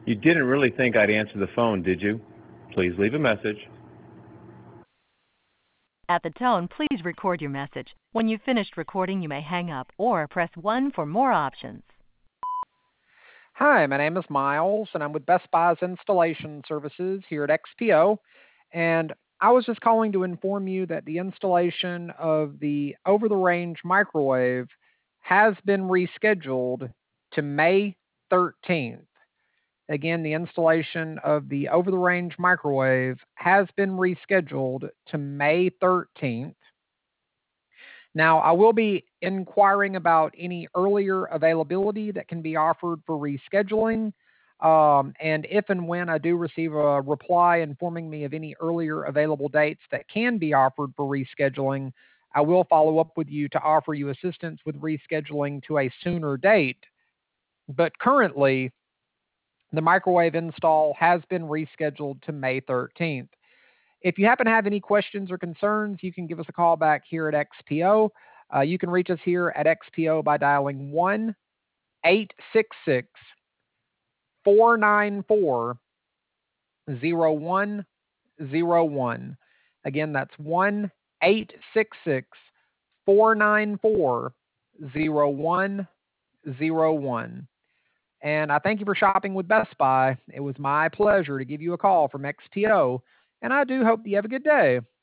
You didn't really think I'd answer the phone, did you? Please leave a message. At the tone, please record your message. When you've finished recording, you may hang up or press 1 for more options. Hi, my name is Miles, and I'm with Best Buy's Installation Services here at XPO. And I was just calling to inform you that the installation of the over-the-range microwave has been rescheduled to May 13th. Again, the installation of the over-the-range microwave has been rescheduled to May 13th. Now, I will be inquiring about any earlier availability that can be offered for rescheduling. And if and when I do receive a reply informing me of any earlier available dates that can be offered for rescheduling, I will follow up with you to offer you assistance with rescheduling to a sooner date. But currently, the microwave install has been rescheduled to May 13th. If you happen to have any questions or concerns, you can give us a call back here at XPO. You can reach us here at XPO by dialing 1-866-494-0101. Again, that's 1-866-494-0101. And I thank you for shopping with Best Buy. It was my pleasure to give you a call from XPO, and I do hope that you have a good day.